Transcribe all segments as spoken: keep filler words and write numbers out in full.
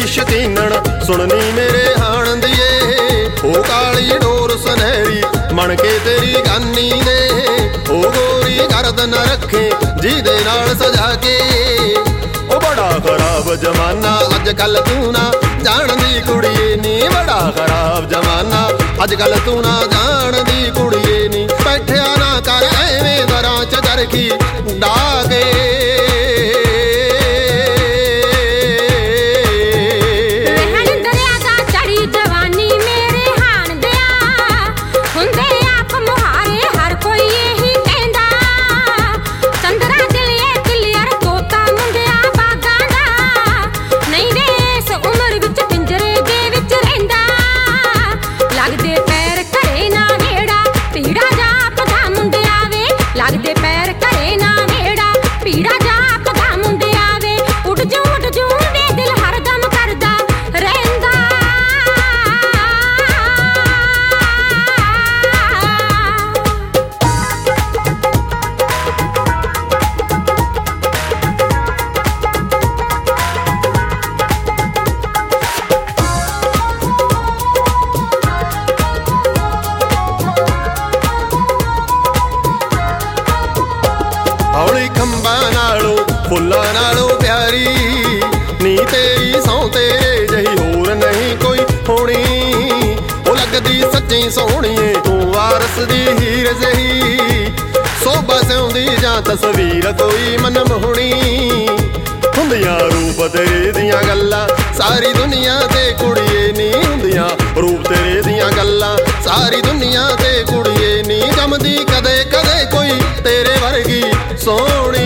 ਸ਼ਕੀਨਣ ਸੁਣਨੀ ਮੇਰੇ ਹਾਣ ਦੀਏ। ਉਹ ਕਾਲੀ ਡੋਰ ਸੁਨਹਿਰੀ ਮਣ ਕੇ ਤੇਰੀ ਗਾਨੀ ਦੇ, ਉਹ ਗੋਰੀ ਗਰਦਨ ਰੱਖੇ ਜਿਹਦੇ ਨਾਲ ਸਜਾ ਕੇ। ਉਹ ਬੜਾ ਖਰਾਬ ਜਮਾਨਾ ਅੱਜ ਕੱਲ ਤੂੰ ਨਾ ਜਾਣਦੀ ਕੁੜੀਏ ਨੀ, ਬੜਾ ਖਰਾਬ ਜਮਾਨਾ ਅੱਜ ਕੱਲ ਤੂੰ ਨਾ ਜਾਣਦੀ ਕੁੜੀਏ ਨੀ। ਬੈਠਿਆ ਨਾ ਕਰ ਐਵੇਂ ਦਰਾਂ ਚ ਚਰਖੀ ਡਾ ਕੇ। ਹੌਲੀ ਖੰਭਾਂ ਨਾਲੋਂ ਫੁੱਲਾਂ ਨਾਲੋਂ ਪਿਆਰੀ ਨੀ ਤੇਰੀ ਸਹੁੰ ਤੇਰੇ ਜਹੀ ਹੋਰ ਨਹੀਂ ਕੋਈ ਹੋਣੀ। ਉਹ ਲੱਗਦੀ ਸੱਚੀ ਸੋਹਣੀਏ ਤੂੰ ਵਾਰਸ ਦੀ ਹੀਰ ਜਹੀ, ਸੋਭਾ ਸਿਉਂਦੀ ਜਾਂ ਤਸਵੀਰ ਕੋਈ ਮਨਮੋਹਣੀ। ਹੁੰਦੀਆਂ ਰੂਪ ਤੇਰੇ ਦੀਆਂ ਗੱਲਾਂ ਸਾਰੀ ਦੁਨੀਆ ਤੇ ਕੁੜੀਏ ਨੀ, ਹੁੰਦੀਆਂ ਰੂਪ ਤੇਰੇ ਦੀਆਂ ਗੱਲਾਂ ਸਾਰੀ ਦੁਨੀਆ ਤੇ ਕੁੜੀਏ ਨੀ। ਜੰਮਦੀ ਕਦੇ ਕਦੇ ਕੋਈ ਤੇਰੇ ਵਰਗੀ ਸੋਹਣੀ।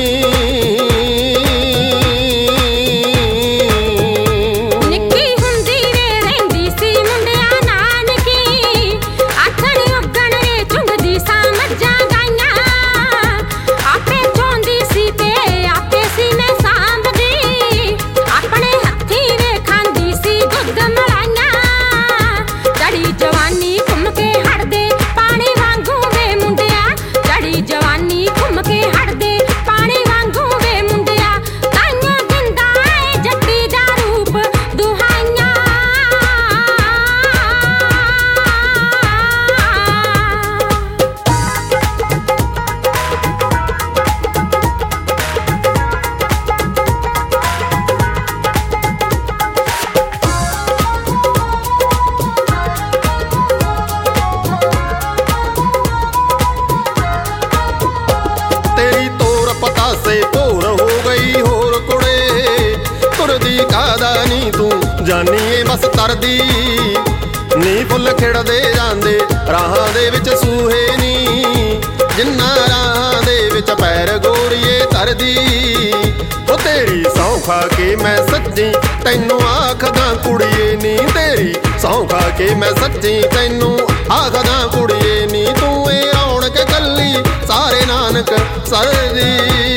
ਭੋਰ ਹੋ ਗਈ ਹੋਰ ਕੁੜੇ ਤੁਰਦੀ ਕਾਦਾ ਨੀ ਤੂੰ ਜਾਨੀਏ ਬਸ ਤਰਦੀ ਨੀ। ਫੁੱਲ ਖਿੜਦੇ ਜਾਂਦੇ ਰਾਹਾਂ ਦੇ ਵਿੱਚ ਸੂਹੇ ਨੀ, ਜਿੰਨਾ ਰਾਹਾਂ ਦੇ ਵਿੱਚ ਪੈਰ ਗੋਰੀਏ ਧਰਦੀ। ਉਹ ਤੇਰੀ ਸਹੁੰ ਖਾ ਕੇ ਮੈਂ ਸੱਚੀ ਤੈਨੂੰ ਆਖਦਾ ਕੁੜੀਏ ਨੀ, ਤੇਰੀ ਸਹੁੰ ਖਾ ਕੇ ਮੈਂ ਸੱਚੀ ਤੈਨੂੰ ਆਖਦਾ ਕੁੜੀਏ ਨੀ। ਤੂੰ ਇਹ ਰੌਣਕ ਕੱਲੀ ਸਾਰੇ ਨਾਨਕ ਸਰ ਦੀ।